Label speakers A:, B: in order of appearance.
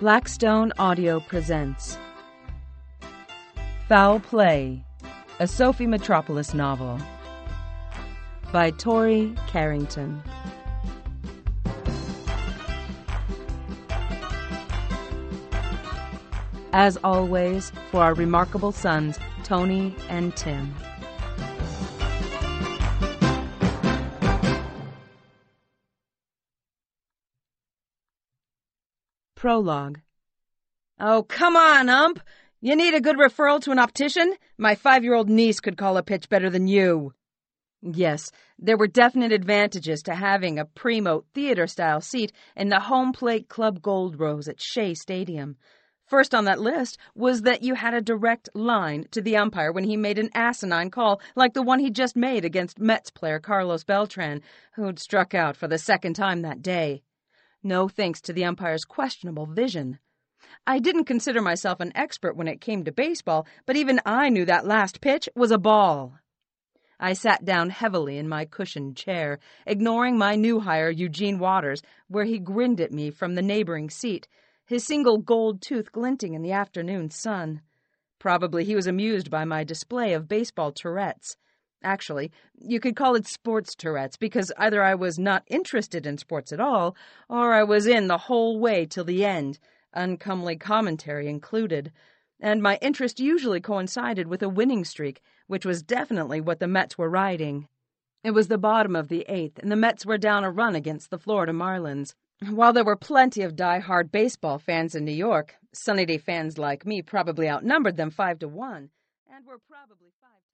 A: Blackstone Audio presents Foul Play, a Sophie Metropolis novel by Tori Carrington. As always, for our remarkable sons, Tony and Tim. Prologue.
B: Oh, come on, Ump! You need a good referral to an optician? My 5-year-old niece could call a pitch better than you.
A: Yes, there were definite advantages to having a primo theater-style seat in the home plate Club Gold Rose at Shea Stadium. First on that list was that you had a direct line to the umpire when he made an asinine call like the one he just made against Mets player Carlos Beltran, who'd struck out for the second time that day. No thanks to the umpire's questionable vision. I didn't consider myself an expert when it came to baseball, but even I knew that last pitch was a ball. I sat down heavily in my cushioned chair, ignoring my new hire, Eugene Waters, where he grinned at me from the neighboring seat, his single gold tooth glinting in the afternoon sun. Probably he was amused by my display of baseball Tourette's. Actually, you could call it sports Tourette's, because either I was not interested in sports at all, or I was in the whole way till the end, uncomely commentary included, and my interest usually coincided with a winning streak, which was definitely what the Mets were riding. It was the bottom of the 8th, and the Mets were down a run against the Florida Marlins. While there were plenty of die-hard baseball fans in New York, Sunny Day fans like me probably outnumbered them 5-1, and were probably 5 times